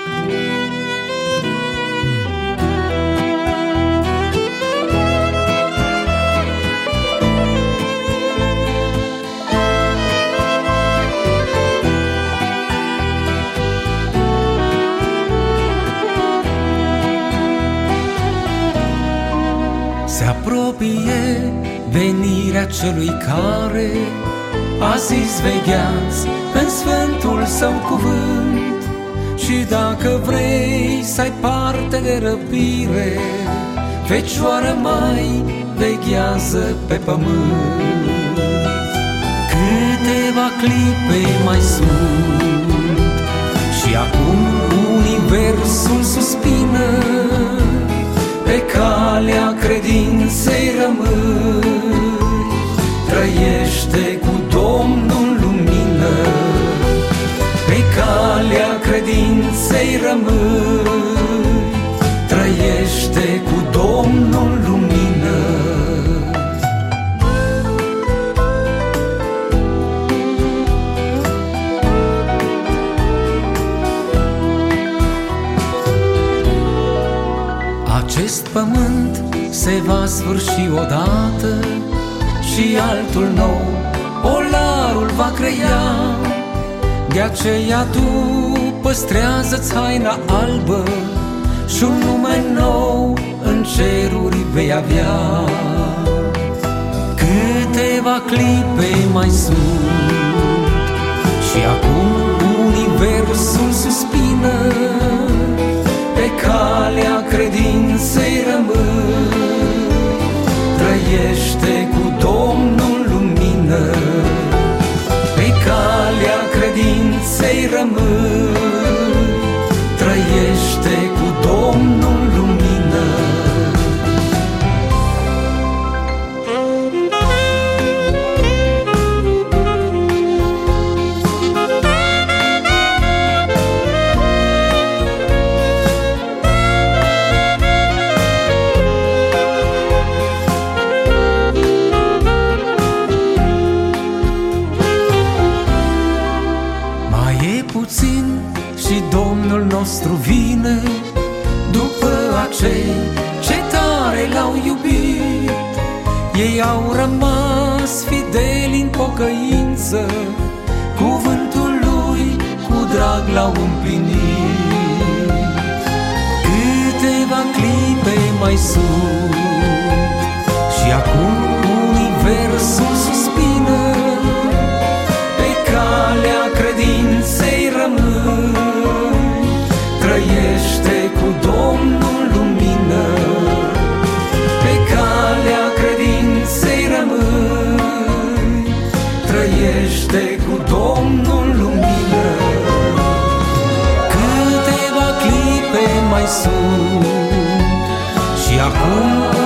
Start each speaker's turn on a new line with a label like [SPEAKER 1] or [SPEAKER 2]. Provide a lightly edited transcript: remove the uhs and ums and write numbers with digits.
[SPEAKER 1] Se apropie venirea celui care a zis vegheați în sfântul său cuvânt. Și dacă vrei să ai parte de răbire, Fecioară mai veghează pe pământ. Câteva clipe mai sunt și acum universul suspină. Pe calea credinței rămâi, trăiește cu Domnul lumină. Pe calea credinței rămâi, trăiește cu Domnul lumină. Acest pământ se va sfârși odată și altul nou polarul va crea. De aceea tu păstrează-ți haina albă și un nume nou în ceruri vei avea. Câteva clipe mai sunt și acum universul suspină. Pe calea credinței rămâi, trăiește cu Domnul lumină. Pe calea credinței rămâi, trăiește cu Domnul lumină. Puțin și Domnul nostru vine, după acei ce tare l-au iubit. Ei au rămas fideli în pocăință, cuvântul lui cu drag l-au împlinit. Câteva clipe mai sunt și acum universul suspină. Pe calea credinței rămâi, trăiește cu Domnul lumină. Pe calea credinței rămâi, trăiește cu Domnul lumină. Câteva clipe mai sunt și acum